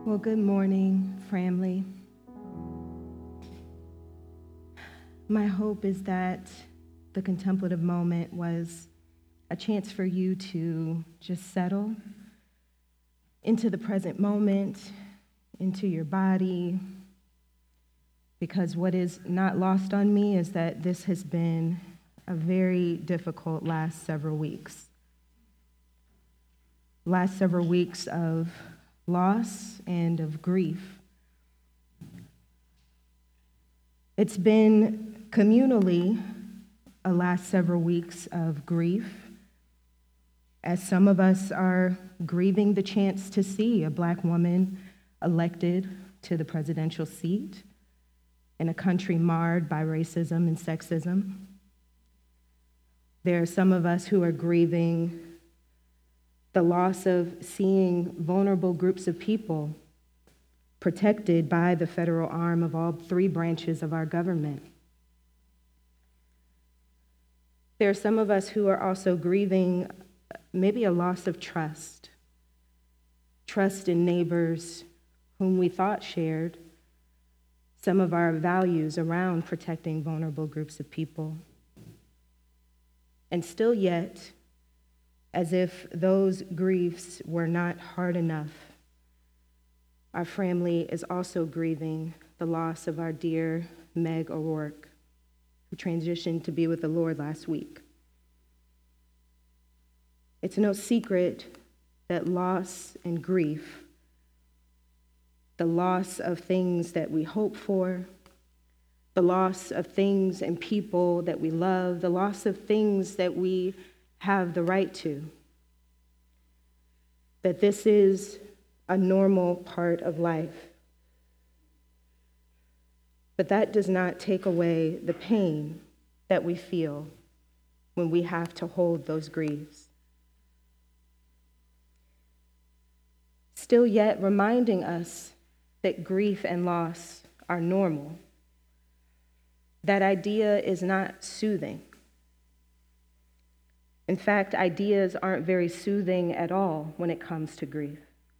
Well, good morning, family. My hope is that the contemplative moment was a chance for you to just settle into the present moment, into your body, because what is not lost on me is that this has been a very difficult last several weeks. Last several weeks of loss and of grief. It's been communally a last several weeks of grief, as some of us are grieving the chance to see a Black woman elected to the presidential seat in a country marred by racism and sexism. There are some of us who are grieving the loss of seeing vulnerable groups of people protected by the federal arm of all three branches of our government. There are some of us who are also grieving maybe a loss of trust in neighbors whom we thought shared some of our values around protecting vulnerable groups of people. And still yet, as if those griefs were not hard enough, our family is also grieving the loss of our dear Meg O'Rourke, who transitioned to be with the Lord last week. It's no secret that loss and grief, the loss of things that we hope for, the loss of things and people that we love, the loss of things that we have the right to, that this is a normal part of life. But that does not take away the pain that we feel when we have to hold those griefs. Still yet reminding us that grief and loss are normal. That idea is not soothing. In fact, ideas aren't very soothing at all when it comes to grief.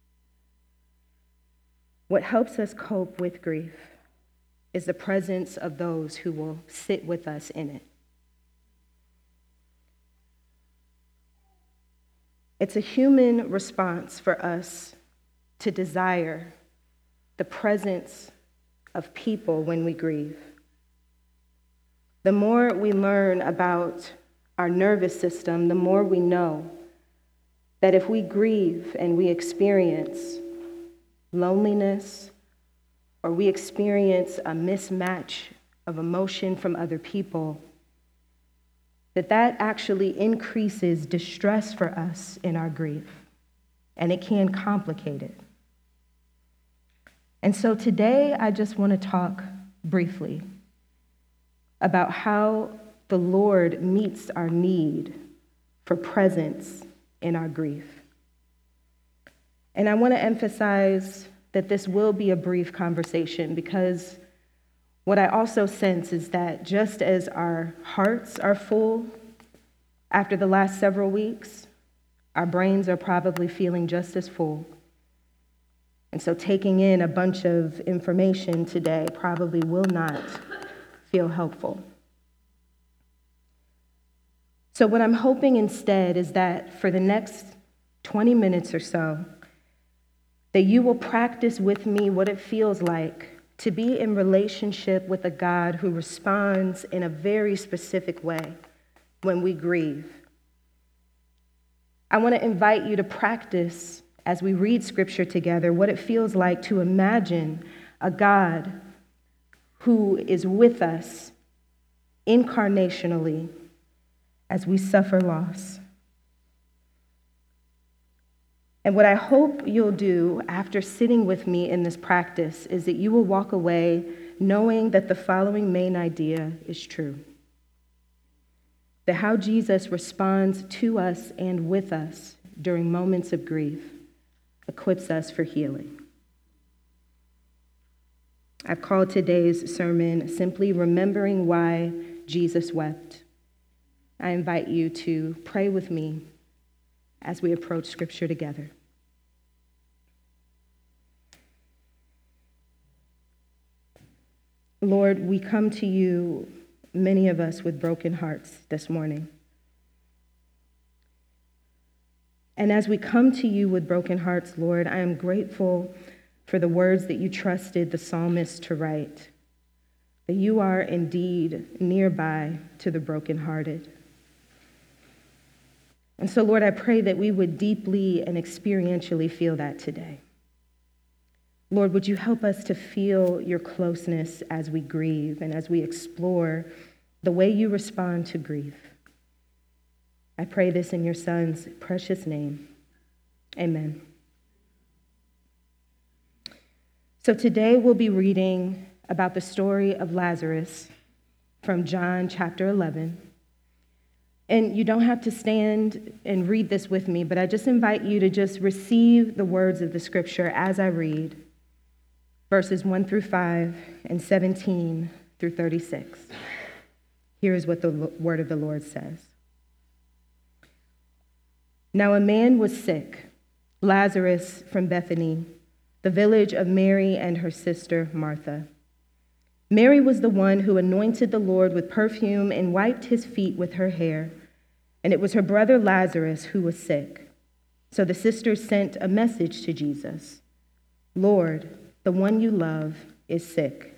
What helps us cope with grief is the presence of those who will sit with us in it. It's a human response for us to desire the presence of people when we grieve. The more we learn about our nervous system, the more we know that if we grieve and we experience loneliness, or we experience a mismatch of emotion from other people, that actually increases distress for us in our grief, and it can complicate it. And so today, I just want to talk briefly about how the Lord meets our need for presence in our grief. And I want to emphasize that this will be a brief conversation, because what I also sense is that just as our hearts are full after the last several weeks, our brains are probably feeling just as full. And so taking in a bunch of information today probably will not feel helpful. So what I'm hoping instead is that for the next 20 minutes or so, that you will practice with me what it feels like to be in relationship with a God who responds in a very specific way when we grieve. I want to invite you to practice, as we read scripture together, what it feels like to imagine a God who is with us incarnationally as we suffer loss. And what I hope you'll do after sitting with me in this practice is that you will walk away knowing that the following main idea is true. That how Jesus responds to us and with us during moments of grief equips us for healing. I've called today's sermon simply Remembering Why Jesus Wept. I invite you to pray with me as we approach Scripture together. Lord, we come to you, many of us, with broken hearts this morning. And as we come to you with broken hearts, Lord, I am grateful for the words that you trusted the psalmist to write, that you are indeed nearby to the brokenhearted. And so, Lord, I pray that we would deeply and experientially feel that today. Lord, would you help us to feel your closeness as we grieve and as we explore the way you respond to grief. I pray this in your Son's precious name. Amen. So today we'll be reading about the story of Lazarus from John chapter 11. And you don't have to stand and read this with me, but I just invite you to just receive the words of the scripture as I read verses 1 through 5 and 17 through 36. Here is what the word of the Lord says. Now a man was sick, Lazarus from Bethany, the village of Mary and her sister Martha. Mary was the one who anointed the Lord with perfume and wiped his feet with her hair, and it was her brother Lazarus who was sick. So the sisters sent a message to Jesus, Lord, the one you love is sick.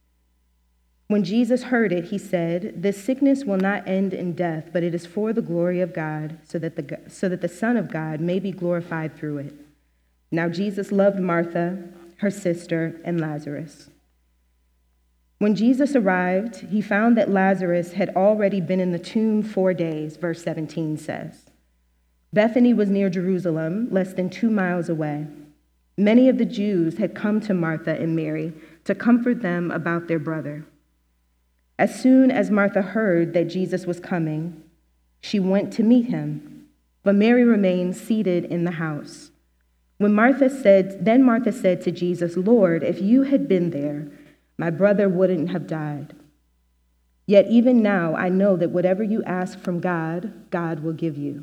When Jesus heard it, he said, this sickness will not end in death, but it is for the glory of God, so that the Son of God may be glorified through it. Now Jesus loved Martha, her sister, and Lazarus. When Jesus arrived, he found that Lazarus had already been in the tomb 4 days, verse 17 says. Bethany was near Jerusalem, less than 2 miles away. Many of the Jews had come to Martha and Mary to comfort them about their brother. As soon as Martha heard that Jesus was coming, she went to meet him, but Mary remained seated in the house. Then Martha said to Jesus, Lord, if you had been there, my brother wouldn't have died. Yet even now I know that whatever you ask from God, God will give you.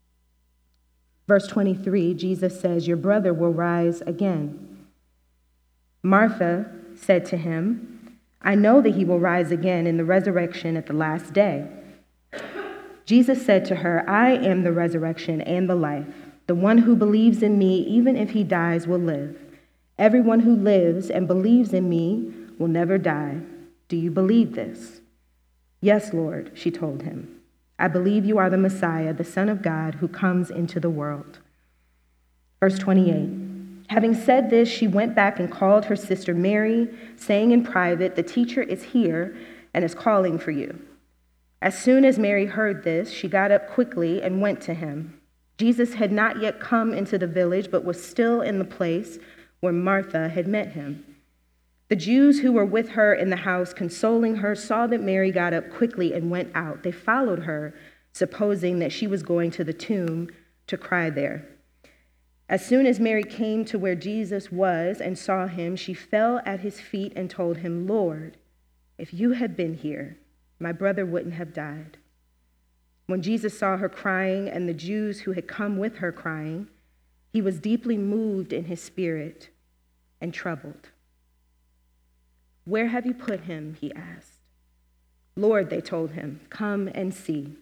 Verse 23, Jesus says, your brother will rise again. Martha said to him, I know that he will rise again in the resurrection at the last day. Jesus said to her, I am the resurrection and the life. The one who believes in me, even if he dies, will live. Everyone who lives and believes in me will never die. Do you believe this? Yes, Lord, she told him. I believe you are the Messiah, the Son of God, who comes into the world. Verse 28. Having said this, she went back and called her sister Mary, saying in private, the teacher is here and is calling for you. As soon as Mary heard this, she got up quickly and went to him. Jesus had not yet come into the village, but was still in the place where Martha had met him. The Jews who were with her in the house, consoling her, saw that Mary got up quickly and went out. They followed her, supposing that she was going to the tomb to cry there. As soon as Mary came to where Jesus was and saw him, she fell at his feet and told him, Lord, if you had been here, my brother wouldn't have died. When Jesus saw her crying and the Jews who had come with her crying, he was deeply moved in his spirit and troubled. Where have you put him? He asked. Lord, they told him, come and see.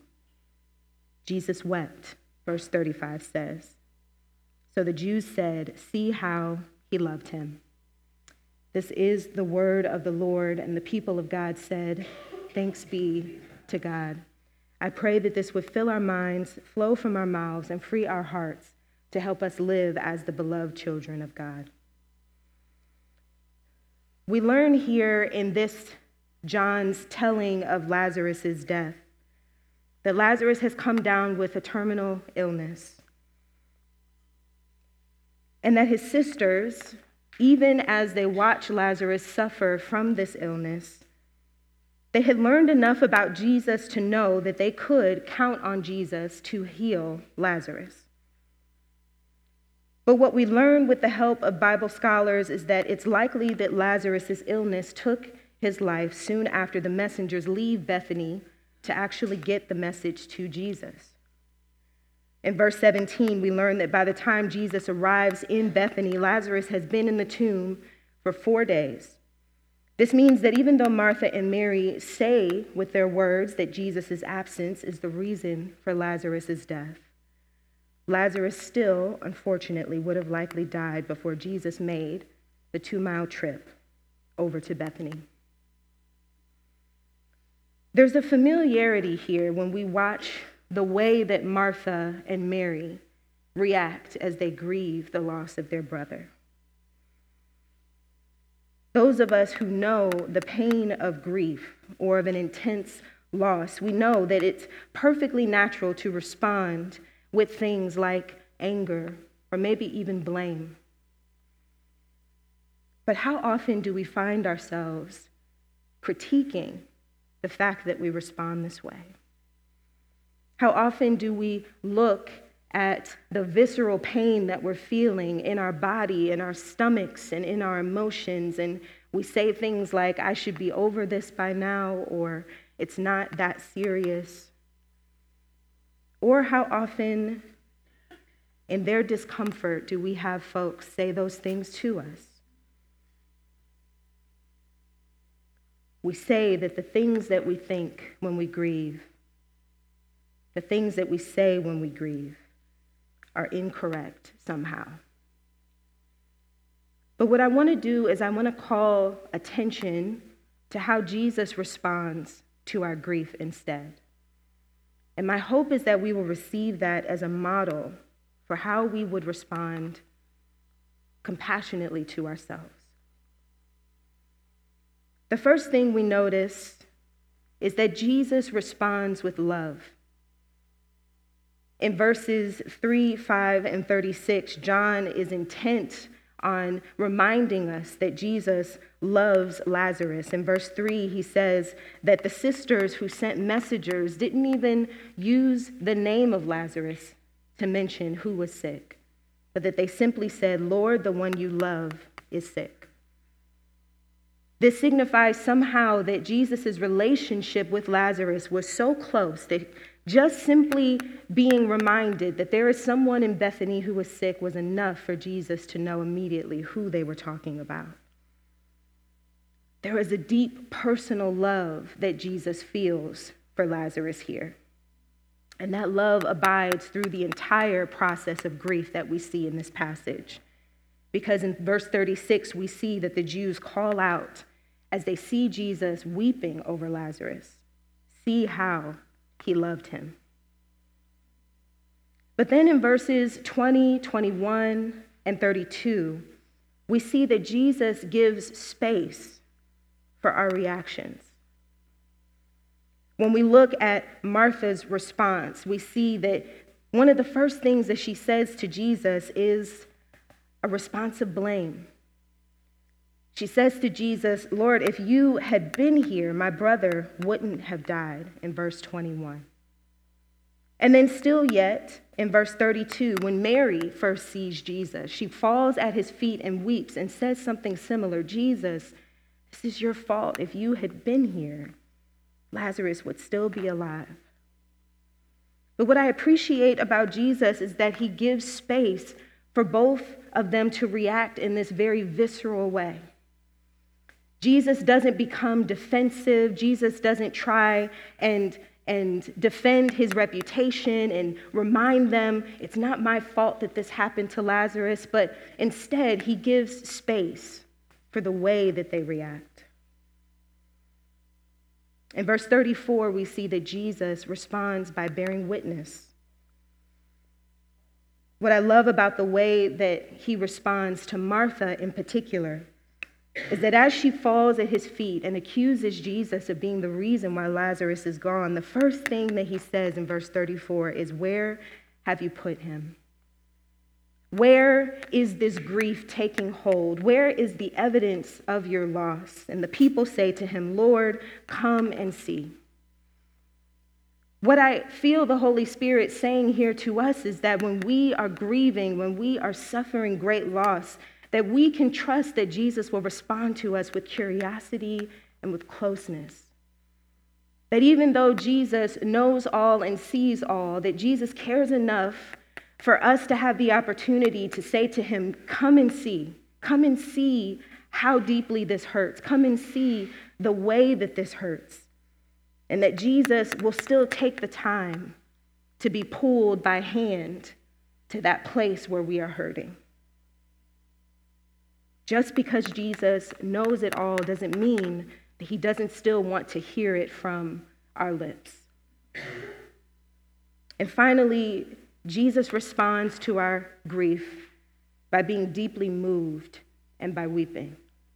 Jesus wept, verse 35 says. So the Jews said, see how he loved him. This is the word of the Lord, and the people of God said, thanks be to God. I pray that this would fill our minds, flow from our mouths, and free our hearts to help us live as the beloved children of God. We learn here in this John's telling of Lazarus' death that Lazarus has come down with a terminal illness, and that his sisters, even as they watch Lazarus suffer from this illness, they had learned enough about Jesus to know that they could count on Jesus to heal Lazarus. But what we learn with the help of Bible scholars is that it's likely that Lazarus' illness took his life soon after the messengers leave Bethany to actually get the message to Jesus. In verse 17, we learn that by the time Jesus arrives in Bethany, Lazarus has been in the tomb for 4 days. This means that even though Martha and Mary say with their words that Jesus' absence is the reason for Lazarus' death, Lazarus still, unfortunately, would have likely died before Jesus made the 2-mile trip over to Bethany. There's a familiarity here when we watch the way that Martha and Mary react as they grieve the loss of their brother. Those of us who know the pain of grief or of an intense loss, we know that it's perfectly natural to respond with things like anger or maybe even blame. But how often do we find ourselves critiquing the fact that we respond this way? How often do we look at the visceral pain that we're feeling in our body, in our stomachs, and in our emotions, and we say things like, I should be over this by now, or it's not that serious? Or how often in their discomfort do we have folks say those things to us? We say that the things that we think when we grieve, the things that we say when we grieve, are incorrect somehow. But what I want to do is I want to call attention to how Jesus responds to our grief instead. And my hope is that we will receive that as a model for how we would respond compassionately to ourselves. The first thing we notice is that Jesus responds with love. In verses 3, 5, and 36, John is intent on reminding us that Jesus loves Lazarus. In verse 3, he says that the sisters who sent messengers didn't even use the name of Lazarus to mention who was sick, but that they simply said, Lord, the one you love is sick. This signifies somehow that Jesus' relationship with Lazarus was so close that just simply being reminded that there is someone in Bethany who was sick was enough for Jesus to know immediately who they were talking about. There is a deep personal love that Jesus feels for Lazarus here. And that love abides through the entire process of grief that we see in this passage. Because in verse 36, we see that the Jews call out as they see Jesus weeping over Lazarus, see how he loved him. But then in verses 20, 21, and 32, we see that Jesus gives space for our reactions. When we look at Martha's response, we see that one of the first things that she says to Jesus is a response of blame. She says to Jesus, Lord, if you had been here, my brother wouldn't have died, in verse 21. And then still yet, in verse 32, when Mary first sees Jesus, she falls at his feet and weeps and says something similar. Jesus, this is your fault. If you had been here, Lazarus would still be alive. But what I appreciate about Jesus is that he gives space for both of them to react in this very visceral way. Jesus doesn't become defensive. Jesus doesn't try and defend his reputation and remind them, it's not my fault that this happened to Lazarus, but instead he gives space for the way that they react. In verse 34, we see that Jesus responds by bearing witness. What I love about the way that he responds to Martha in particular is that as she falls at his feet and accuses Jesus of being the reason why Lazarus is gone, the first thing that he says in verse 34 is, where have you put him? Where is this grief taking hold? Where is the evidence of your loss? And the people say to him, Lord, come and see. What I feel the Holy Spirit saying here to us is that when we are grieving, when we are suffering great loss, that we can trust that Jesus will respond to us with curiosity and with closeness. That even though Jesus knows all and sees all, that Jesus cares enough for us to have the opportunity to say to him, come and see how deeply this hurts. Come and see the way that this hurts. And that Jesus will still take the time to be pulled by hand to that place where we are hurting. Just because Jesus knows it all doesn't mean that he doesn't still want to hear it from our lips. And finally, Jesus responds to our grief by being deeply moved and by weeping.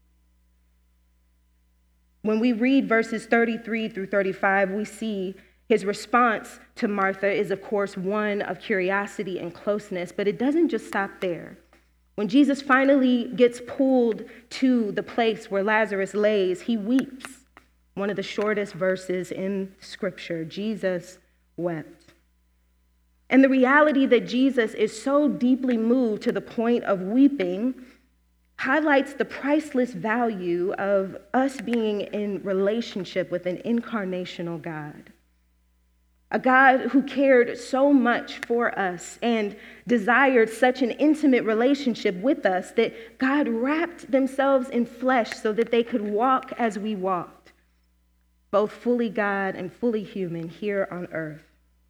When we read verses 33 through 35, we see his response to Martha is, of course, one of curiosity and closeness, but it doesn't just stop there. When Jesus finally gets pulled to the place where Lazarus lays, he weeps. One of the shortest verses in Scripture, Jesus wept. And the reality that Jesus is so deeply moved to the point of weeping highlights the priceless value of us being in relationship with an incarnational God. A God who cared so much for us and desired such an intimate relationship with us that God wrapped themselves in flesh so that they could walk as we walked, both fully God and fully human here on earth.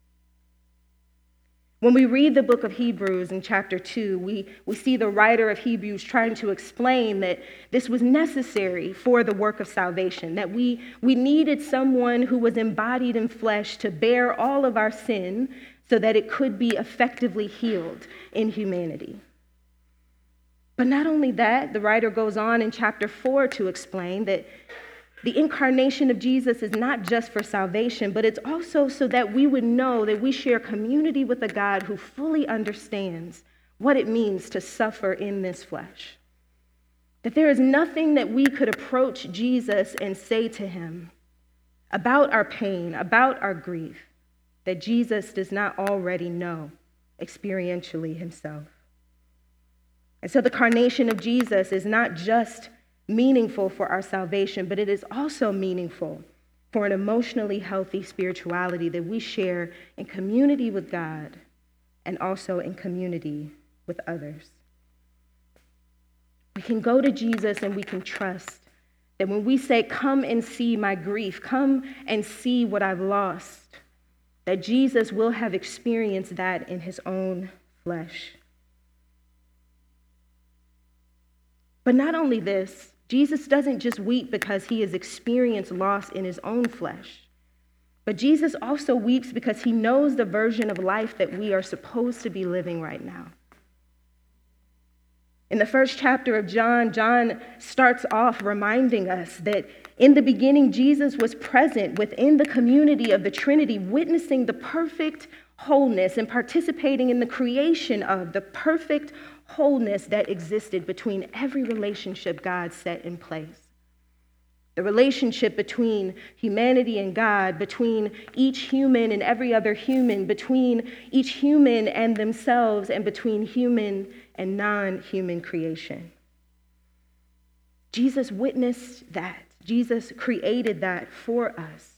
When we read the book of Hebrews in chapter 2, we see the writer of Hebrews trying to explain that this was necessary for the work of salvation, that we needed someone who was embodied in flesh to bear all of our sin so that it could be effectively healed in humanity. But not only that, the writer goes on in chapter 4 to explain that the incarnation of Jesus is not just for salvation, but it's also so that we would know that we share community with a God who fully understands what it means to suffer in this flesh. That there is nothing that we could approach Jesus and say to him about our pain, about our grief, that Jesus does not already know experientially himself. And so the incarnation of Jesus is not just meaningful for our salvation, but it is also meaningful for an emotionally healthy spirituality that we share in community with God and also in community with others. We can go to Jesus and we can trust that when we say, "Come and see my grief, come and see what I've lost," that Jesus will have experienced that in his own flesh. But not only this, Jesus doesn't just weep because he has experienced loss in his own flesh, but Jesus also weeps because he knows the version of life that we are supposed to be living right now. In the first chapter of John, John starts off reminding us that in the beginning, Jesus was present within the community of the Trinity, witnessing the perfect wholeness and participating in the creation of the perfect wholeness that existed between every relationship God set in place. The relationship between humanity and God, between each human and every other human, between each human and themselves, and between human and non-human creation. Jesus witnessed that. Jesus created that for us.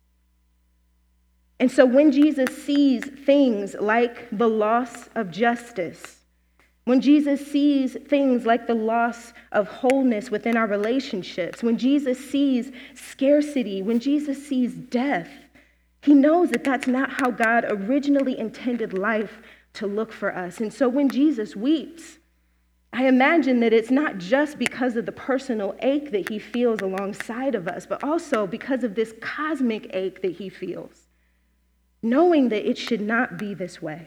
And so when Jesus sees things like the loss of justice, when Jesus sees things like the loss of wholeness within our relationships, when Jesus sees scarcity, when Jesus sees death, he knows that that's not how God originally intended life to look for us. And so when Jesus weeps, I imagine that it's not just because of the personal ache that he feels alongside of us, but also because of this cosmic ache that he feels, knowing that it should not be this way.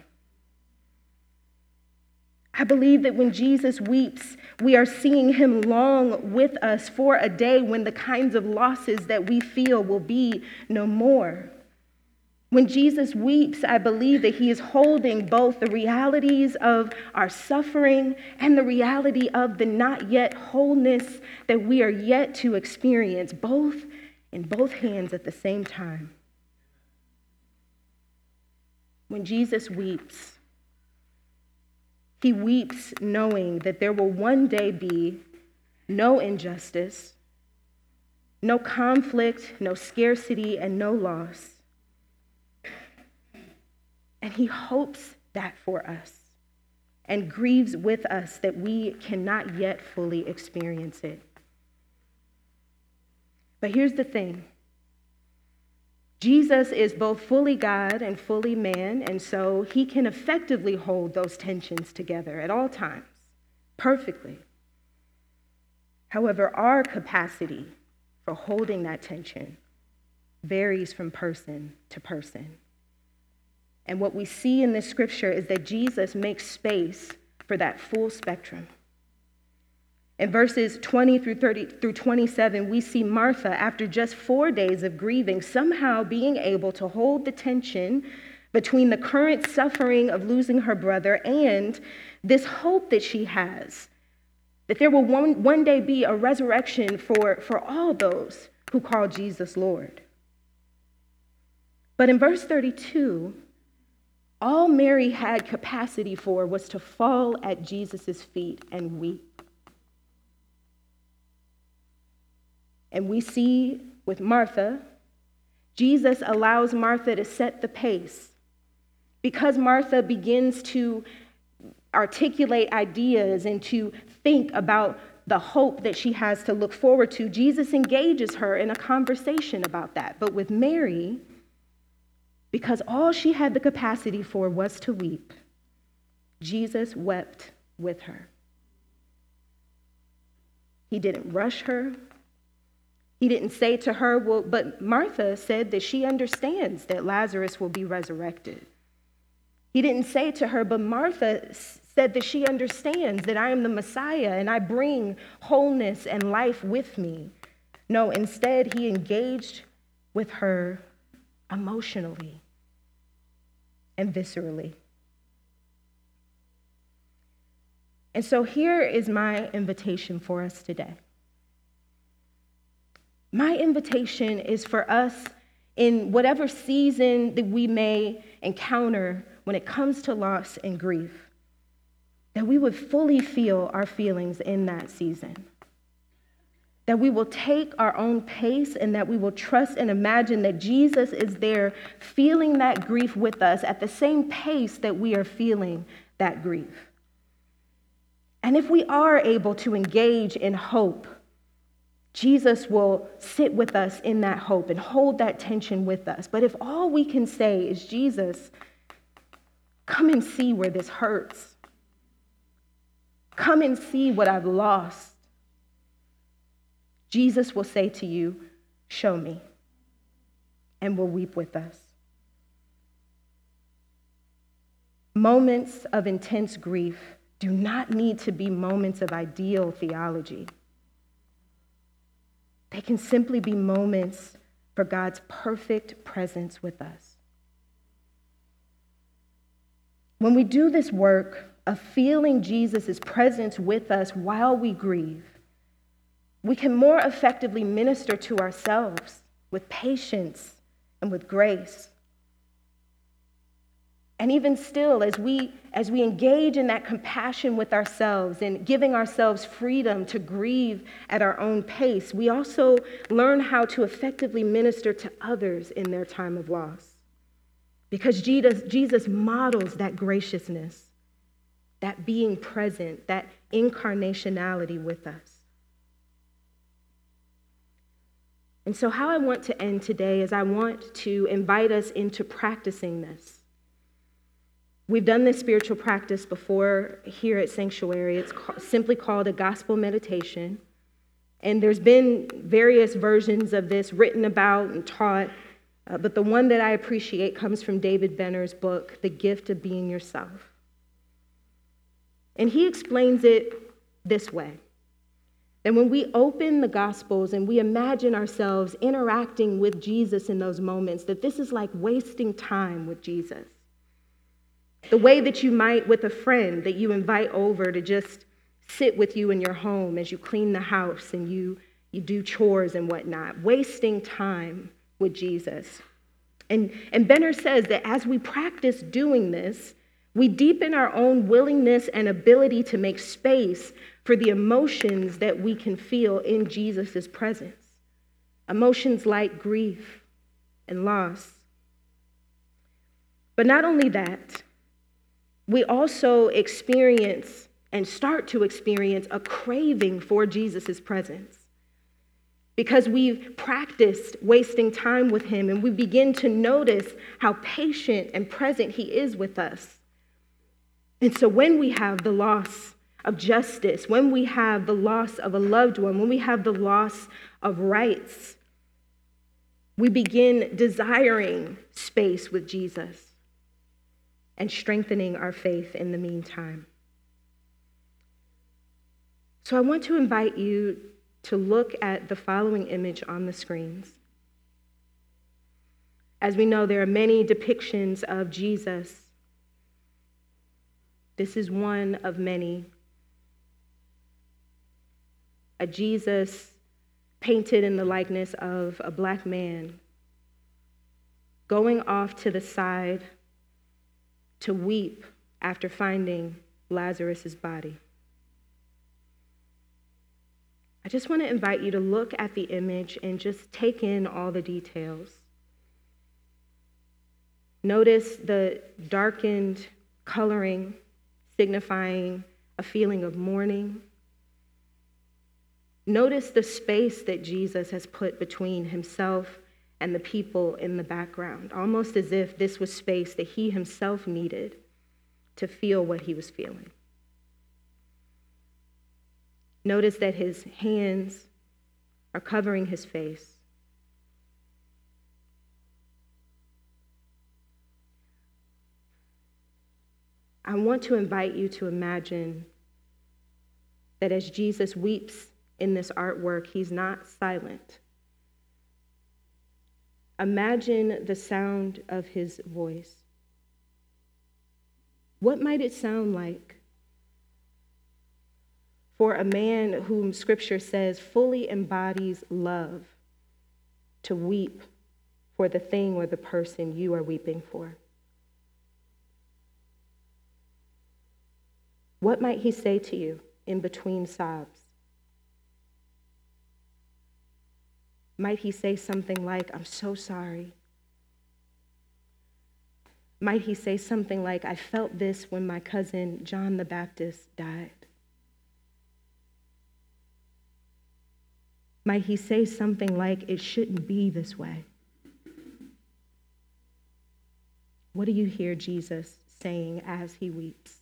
I believe that when Jesus weeps, we are seeing him long with us for a day when the kinds of losses that we feel will be no more. When Jesus weeps, I believe that he is holding both the realities of our suffering and the reality of the not yet wholeness that we are yet to experience, both in both hands at the same time. When Jesus weeps, he weeps knowing that there will one day be no injustice, no conflict, no scarcity, and no loss. And he hopes that for us and grieves with us that we cannot yet fully experience it. But here's the thing. Jesus is both fully God and fully man, and so he can effectively hold those tensions together at all times, perfectly. However, our capacity for holding that tension varies from person to person. And what we see in this scripture is that Jesus makes space for that full spectrum. In verses 20 through 27, we see Martha, after just 4 days of grieving, somehow being able to hold the tension between the current suffering of losing her brother and this hope that she has, that there will one day be a resurrection for all those who call Jesus Lord. But in verse 32, all Mary had capacity for was to fall at Jesus' feet and weep. And we see with Martha, Jesus allows Martha to set the pace. Because Martha begins to articulate ideas and to think about the hope that she has to look forward to, Jesus engages her in a conversation about that. But with Mary, because all she had the capacity for was to weep, Jesus wept with her. He didn't rush her. He didn't say to her, well, but Martha said that she understands that Lazarus will be resurrected. He didn't say to her, but Martha said that she understands that I am the Messiah and I bring wholeness and life with me. No, instead, he engaged with her emotionally and viscerally. And so here is my invitation for us today. My invitation is for us in whatever season that we may encounter when it comes to loss and grief, that we would fully feel our feelings in that season. That we will take our own pace and that we will trust and imagine that Jesus is there feeling that grief with us at the same pace that we are feeling that grief. And if we are able to engage in hope, Jesus will sit with us in that hope and hold that tension with us. But if all we can say is, Jesus, come and see where this hurts. Come and see what I've lost. Jesus will say to you, show me, and will weep with us. Moments of intense grief do not need to be moments of ideal theology. They can simply be moments for God's perfect presence with us. When we do this work of feeling Jesus' presence with us while we grieve, we can more effectively minister to ourselves with patience and with grace. And even still, as we engage in that compassion with ourselves and giving ourselves freedom to grieve at our own pace, we also learn how to effectively minister to others in their time of loss. Because Jesus models that graciousness, that being present, that incarnationality with us. And so how I want to end today is I want to invite us into practicing this. We've done this spiritual practice before here at Sanctuary. It's simply called a gospel meditation. And there's been various versions of this written about and taught, but the one that I appreciate comes from David Benner's book, The Gift of Being Yourself. And he explains it this way. And when we open the Gospels and we imagine ourselves interacting with Jesus in those moments, that this is like wasting time with Jesus. The way that you might with a friend that you invite over to just sit with you in your home as you clean the house and you do chores and whatnot, wasting time with Jesus. And Benner says that as we practice doing this, we deepen our own willingness and ability to make space for the emotions that we can feel in Jesus' presence. Emotions like grief and loss. But not only that, we also experience and start to experience a craving for Jesus' presence. because we've practiced wasting time with him and we begin to notice how patient and present he is with us. And so when we have the loss of justice, when we have the loss of a loved one, when we have the loss of rights, we begin desiring space with Jesus and strengthening our faith in the meantime. So I want to invite you to look at the following image on the screens. As we know, there are many depictions of Jesus. This is one of many. A Jesus painted in the likeness of a black man going off to the side to weep after finding Lazarus' body. I just want to invite you to look at the image and just take in all the details. Notice the darkened coloring signifying a feeling of mourning. Notice the space that Jesus has put between himself and the people in the background, almost as if this was space that he himself needed to feel what he was feeling. Notice that his hands are covering his face. I want to invite you to imagine that as Jesus weeps in this artwork, he's not silent. Imagine the sound of his voice. What might it sound like for a man whom Scripture says fully embodies love to weep for the thing or the person you are weeping for? What might he say to you in between sobs? Might he say something like, "I'm so sorry"? Might he say something like, "I felt this when my cousin John the Baptist died"? Might he say something like, "It shouldn't be this way"? What do you hear Jesus saying as he weeps?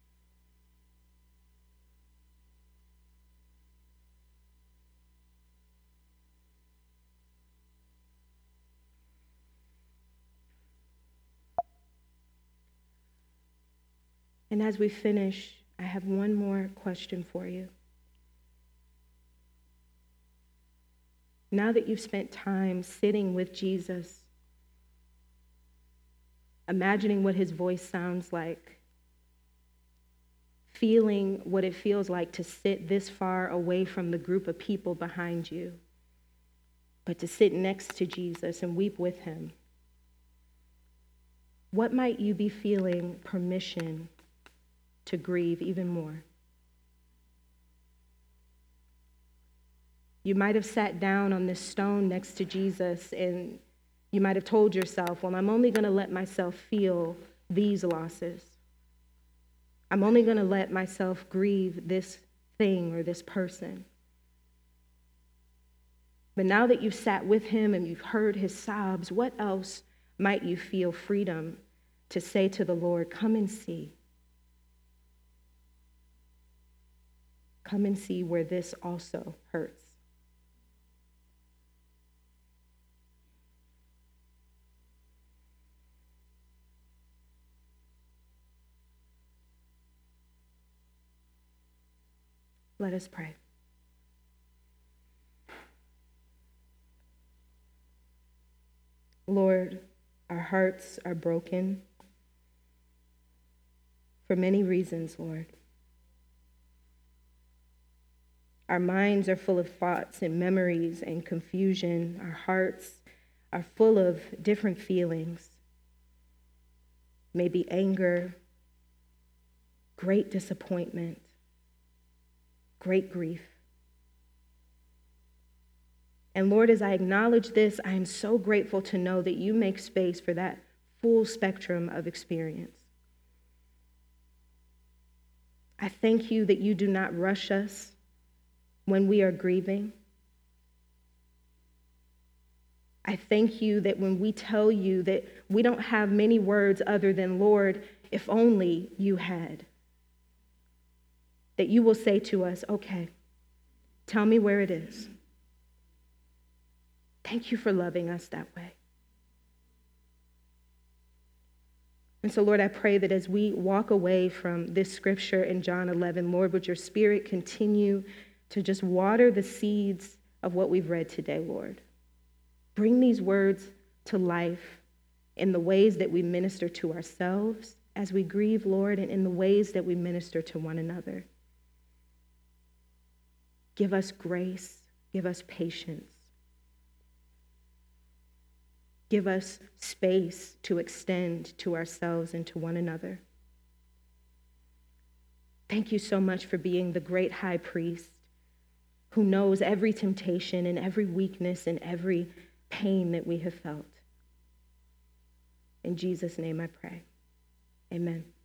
And as we finish, I have one more question for you. Now that you've spent time sitting with Jesus, imagining what his voice sounds like, feeling what it feels like to sit this far away from the group of people behind you, but to sit next to Jesus and weep with him, what might you be feeling permission to grieve even more? You might have sat down on this stone next to Jesus and you might have told yourself, well, I'm only going to let myself feel these losses. I'm only going to let myself grieve this thing or this person. But now that you've sat with him and you've heard his sobs, what else might you feel freedom to say to the Lord, "Come and see. Come and see where this also hurts"? Let us pray. Lord, our hearts are broken for many reasons, Lord. Our minds are full of thoughts and memories and confusion. Our hearts are full of different feelings, maybe anger, great disappointment, great grief. And Lord, as I acknowledge this, I am so grateful to know that you make space for that full spectrum of experience. I thank you that you do not rush us when we are grieving, I thank you that when we tell you that we don't have many words other than, Lord, if only you had, that you will say to us, okay, tell me where it is. Thank you for loving us that way. And so, Lord, I pray that as we walk away from this scripture in John 11, Lord, would your Spirit continue to just water the seeds of what we've read today, Lord. Bring these words to life in the ways that we minister to ourselves as we grieve, Lord, and in the ways that we minister to one another. Give us grace. Give us patience. Give us space to extend to ourselves and to one another. Thank you so much for being the great high priest who knows every temptation and every weakness and every pain that we have felt. In Jesus' name I pray. Amen.